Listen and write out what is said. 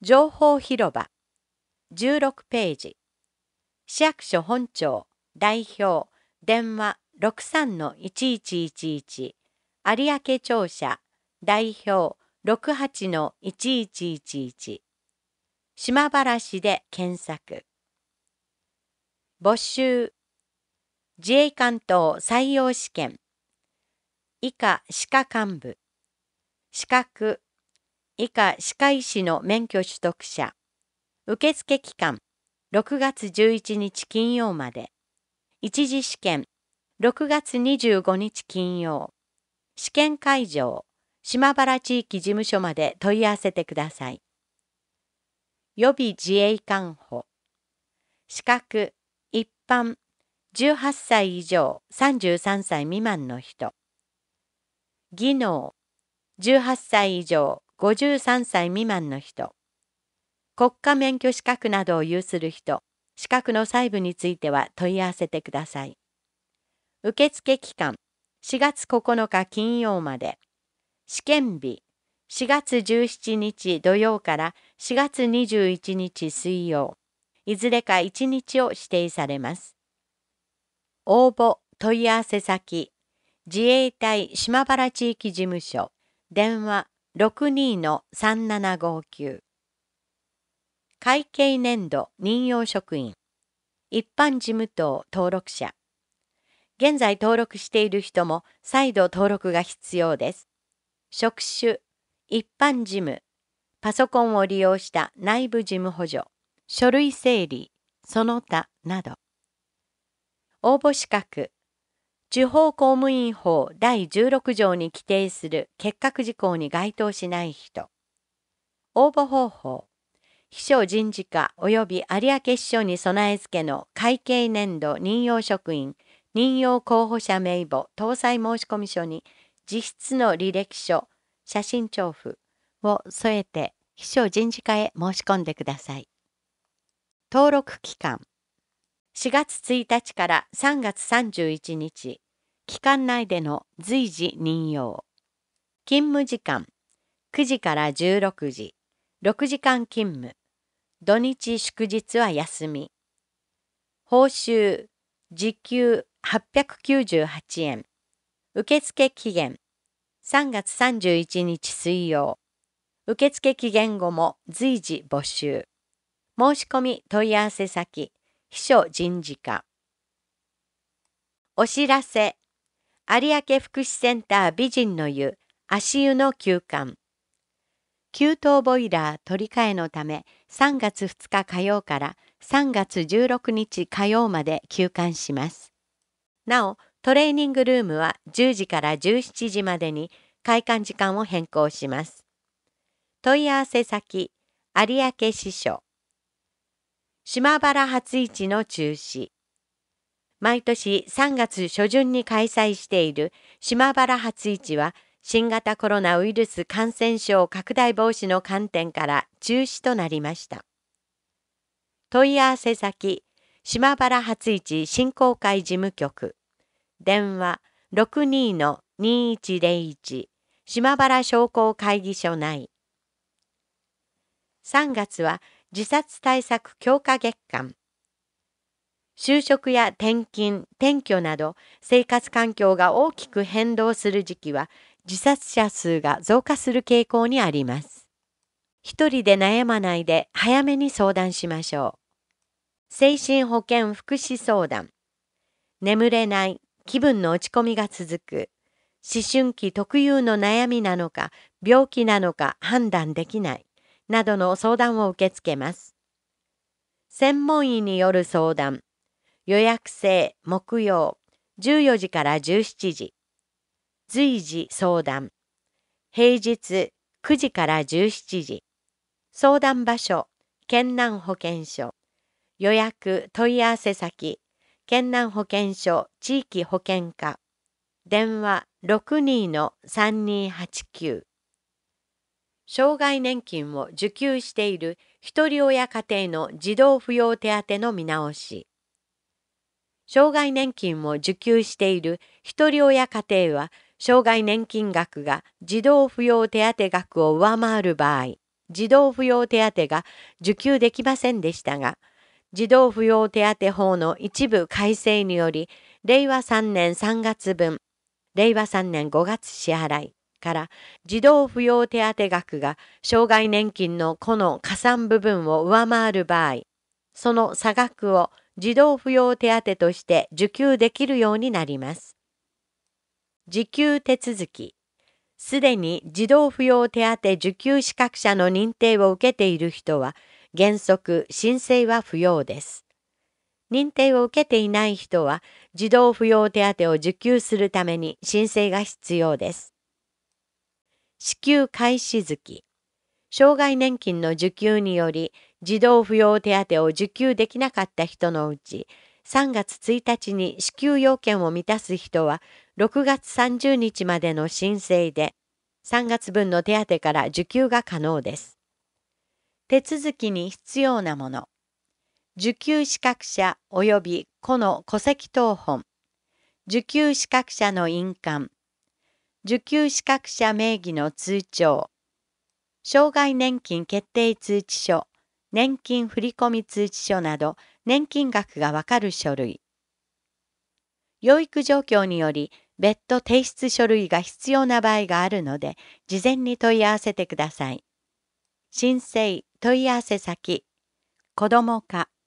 情報広場16ページ。市役所本庁代表電話 63-1111 有明庁舎代表 68-1111 島原市で検索。募集自衛官等採用試験以下歯科幹部資格以下歯科医師の免許取得者受付期間6月11日金曜まで一次試験6月25日金曜試験会場島原地域事務所まで問い合わせてください。予備自衛官補資格一般18歳以上33歳未満の人技能18歳以上53歳未満の人国家免許資格などを有する人資格の細部については問い合わせてください。受付期間4月9日金曜まで試験日4月17日土曜から4月21日水曜いずれか1日を指定されます。応募問い合わせ先自衛隊島原地域事務所電話 62-3759 会計年度任用職員一般事務等登録者現在登録している人も再度登録が必要です。職種一般事務パソコンを利用した内部事務補助書類整理その他など応募資格地方公務員法第16条に規定する欠格事項に該当しない人応募方法秘書人事課及び有明支所に備え付けの会計年度任用職員任用候補者名簿搭載申込書に実質の履歴書写真帳付を添えて秘書人事課へ申し込んでください。登録期間4月1日から3月31日期間内での随時任用勤務時間9時から16時6時間勤務土日祝日は休み報酬時給898円受付期限3月31日水曜受付期限後も随時募集申し込み問い合わせ先秘書人事課お知らせ有明福祉センター美人の湯足湯の休館給湯ボイラー取り替えのため3月2日火曜から3月16日火曜まで休館します。なおトレーニングルームは10時から17時までに開館時間を変更します。問い合わせ先有明支所島原初市の中止毎年3月初旬に開催している島原初市は新型コロナウイルス感染症拡大防止の観点から中止となりました。問い合わせ先島原初市振興会事務局電話 62-2101 島原商工会議所内3月は自殺対策強化月間就職や転勤、転居など生活環境が大きく変動する時期は自殺者数が増加する傾向にあります。一人で悩まないで早めに相談しましょう。精神保健福祉相談。眠れない、気分の落ち込みが続く。思春期特有の悩みなのか、病気なのか判断できない。などの相談を受け付けます。専門医による相談。予約制木曜14時から17時。随時相談。平日9時から17時。相談場所、県南保健所。予約問い合わせ先、県南保健所地域保健課。電話 62-3289。障害年金を受給しているひとり親家庭の児童扶養手当の見直し。障害年金を受給しているひとり親家庭は、障害年金額が児童扶養手当額を上回る場合、 児童扶養手当が受給できませんでしたが、児童扶養手当法の一部改正により、令和3年3月分、令和3年5月支払いから児童扶養手当額が生涯年金のこの加算部分を上回る場合、その差額を児童扶養手当として受給できるようになります。受給手続き。すでに児童扶養手当受給資格者の認定を受けている人は、原則申請は不要です。認定を受けていない人は、児童扶養手当を受給するために申請が必要です。支給開始月。生涯年金の受給により、児童扶養手当を受給できなかった人のうち、3月1日に支給要件を満たす人は、6月30日までの申請で、3月分の手当から受給が可能です。手続きに必要なもの。受給資格者及びこの戸籍謄本。受給資格者の印鑑。受給資格者名義の通帳。生涯年金決定通知書、年金振込通知書など年金額がわかる書類。養育状況により別途提出書類が必要な場合があるので、事前に問い合わせてください。申請問い合わせ先、子ども課